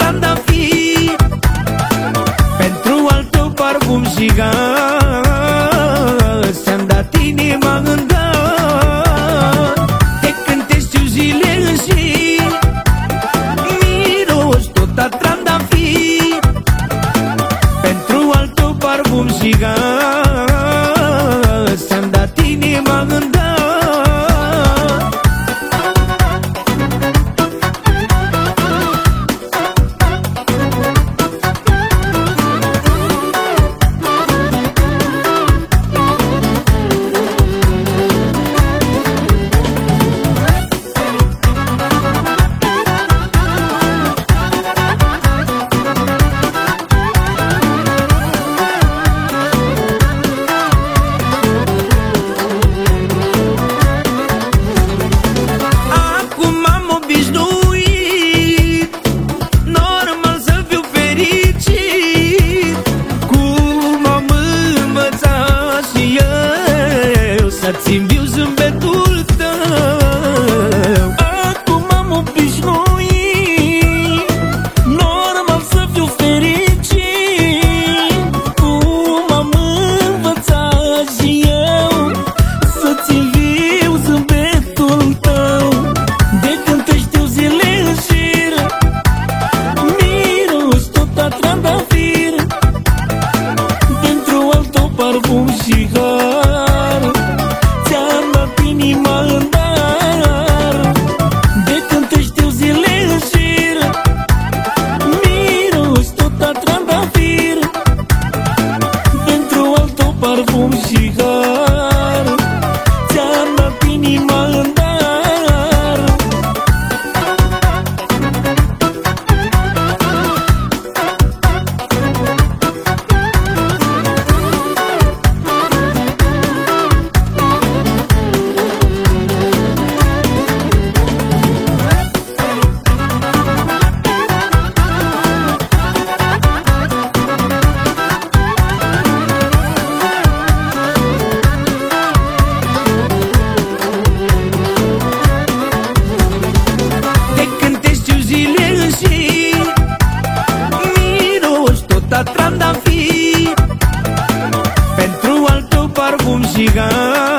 trandafir, pentru al tău parfum și gaz, ți-am dat inima în dat. De când te știu zile în zi, miros tot a trandafir, pentru al tău parfum și gaz, ți-am dat inima în dat. Să-ți-mi viu zâmbetul tău. Acum am obișnuit, normal să fiu fericit, cum am învățat și eu să-ți-mi viu zâmbetul tău. De când te știu zile în șir, miros tot a trandafir, pentru al tău parfum și har, ți-am dat inima în dar. De când te știu zile în șir, miros tot a trandafir, pentru al tău parfum și har, ți-am dat inima în dar. Miros tot a trandafir, pentru al tău parfum și gaz,